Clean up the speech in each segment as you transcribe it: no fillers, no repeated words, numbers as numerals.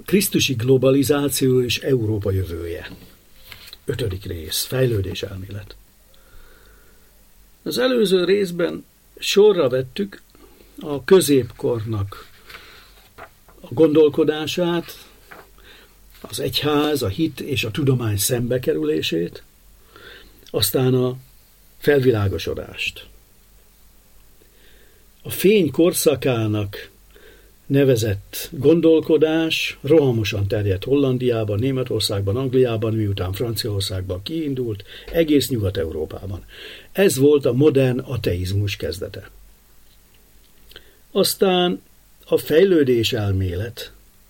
Krisztusi globalizáció és Európa jövője. 5. rész. Fejlődés elmélet. Az előző részben sorra vettük a középkornak a gondolkodását, az egyház, a hit és a tudomány szembekerülését, aztán a felvilágosodást. A fény korszakának nevezett gondolkodás rohamosan terjedt Hollandiában, Németországban, Angliában, miután Franciaországban kiindult, egész Nyugat-Európában. Ez volt a modern ateizmus kezdete. Aztán a fejlődés elmélet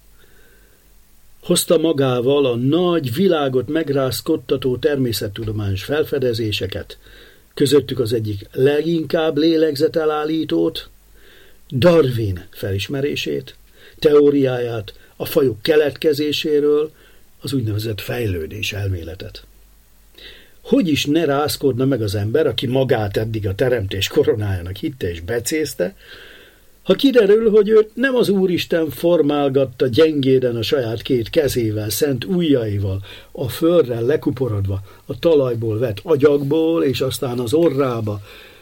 hozta magával a nagy világot megrázkodtató természettudományos felfedezéseket, közöttük az egyik leginkább lélegzetelállítót, Darwin felismerését, teóriáját, a fajok keletkezéséről, az úgynevezett fejlődés elméletet. Hogy is ne rázkodna meg az ember, aki magát eddig a teremtés koronájának hitte és becézte, ha kiderül, hogy őt nem az Úristen formálgatta gyengéden a saját két kezével, szent ujjaival, a földre lekuporodva, a talajból vett agyagból, és aztán az orrába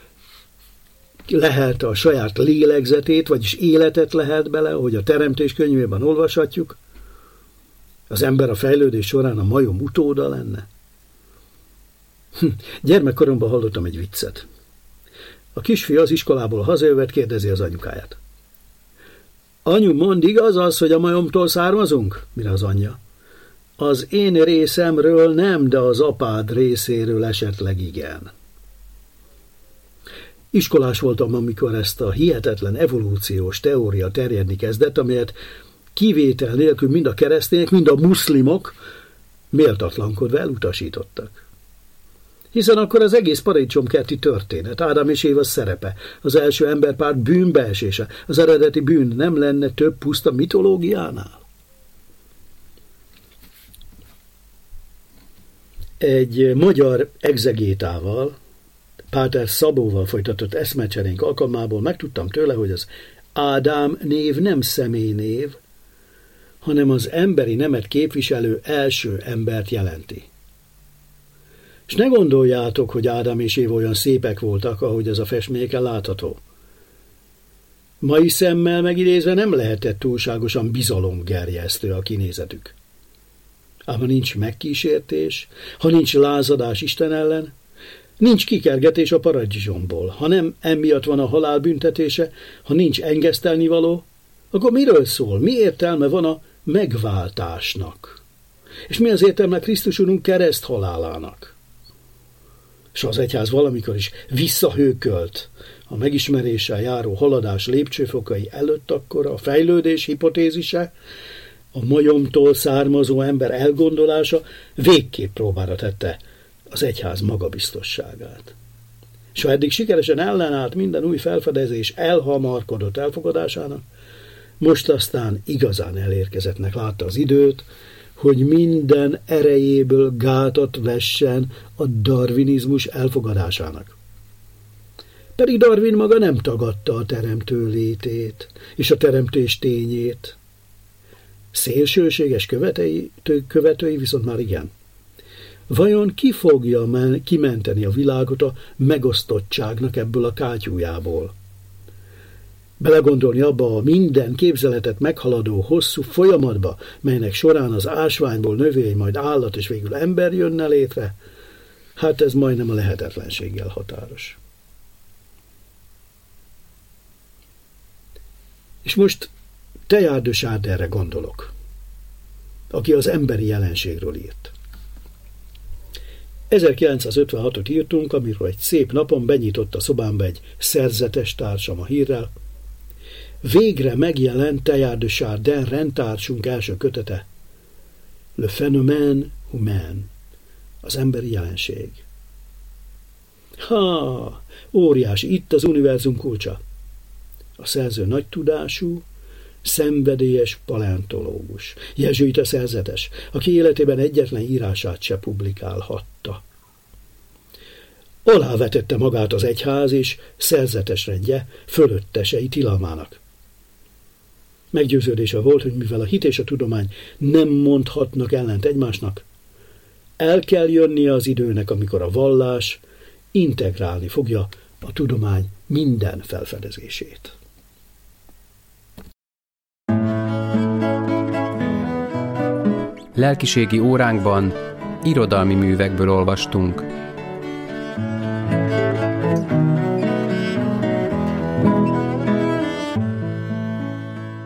lehet a saját lélegzetét, vagyis életet lehet bele, hogy a teremtés könyvében olvashatjuk, az ember a fejlődés során a majom utóda lenne. Gyermekkoromban hallottam egy viccet. A kisfiú az iskolából hazajövet, kérdezi az anyukáját. Anyu, mondd, igaz az, hogy a majomtól származunk? Mire az anyja? Az én részemről nem, de az apád részéről esetleg igen. Iskolás voltam, amikor ezt a hihetetlen evolúciós teória terjedni kezdett, amelyet kivétel nélkül mind a keresztények, mind a muszlimok méltatlankodva elutasítottak. Hiszen akkor az egész paradicsomkerti történet, Ádám és Éva szerepe, az első emberpár bűnbeesése, az eredeti bűn nem lenne több puszta mitológiánál? Egy magyar egzegétával, Páter Szabóval folytatott eszmecserénk alkalmából megtudtam tőle, hogy az Ádám név nem személynév, hanem az emberi nemet képviselő első embert jelenti. És ne gondoljátok, hogy Ádám és Éva olyan szépek voltak, ahogy ez a festményeken látható. Mai szemmel megidézve nem lehetett túlságosan bizalomgerjesztő a kinézetük. Ám ha nincs megkísértés, ha nincs lázadás Isten ellen, nincs kikergetés a paradicsomból, ha nem emiatt van a halál büntetése, ha nincs engesztelnivaló, akkor miről szól? Mi értelme van a megváltásnak? És mi az értelme Krisztus Urunk kereszt halálának? És az egyház valamikor is visszahőkölt a megismeréssel járó haladás lépcsőfokai előtt, akkor a fejlődés hipotézise, a majomtól származó ember elgondolása végképp próbára tette az egyház magabiztosságát. És ha eddig sikeresen ellenállt minden új felfedezés elhamarkodott elfogadásának, most aztán igazán elérkezettnek látta az időt, hogy minden erejéből gátat vessen a darwinizmus elfogadásának. Pedig Darwin maga nem tagadta a teremtő létét és a teremtés tényét. Szélsőséges követői viszont már igen. Vajon ki fogja kimenteni a világot a megosztottságnak ebből a kátyújából? Belegondolni abba a minden képzeletet meghaladó hosszú folyamatba, melynek során az ásványból növény, majd állat és végül ember jönne létre, hát ez majdnem a lehetetlenséggel határos. És most Teilhard de Chardinre gondolok, aki az emberi jelenségről írt. 1956-ot írtunk, amiről egy szép napon benyitott a szobámba egy szerzetes társam a hírrel. Végre megjelent Teilhard de Chardin rendtársunk első kötete, Le Phénomène Humain, az emberi jelenség. Óriási, itt az univerzum kulcsa. A szerző nagy tudású, szenvedélyes paleontológus, jezsuita szerzetes, aki életében egyetlen írását se publikálhatta. Alávetette magát az egyház és szerzetes rendje fölöttesei tilalmának. Meggyőződése volt, hogy mivel a hit és a tudomány nem mondhatnak ellent egymásnak, el kell jönnie az időnek, amikor a vallás integrálni fogja a tudomány minden felfedezését. Lelkiségi óránkban irodalmi művekből olvastunk.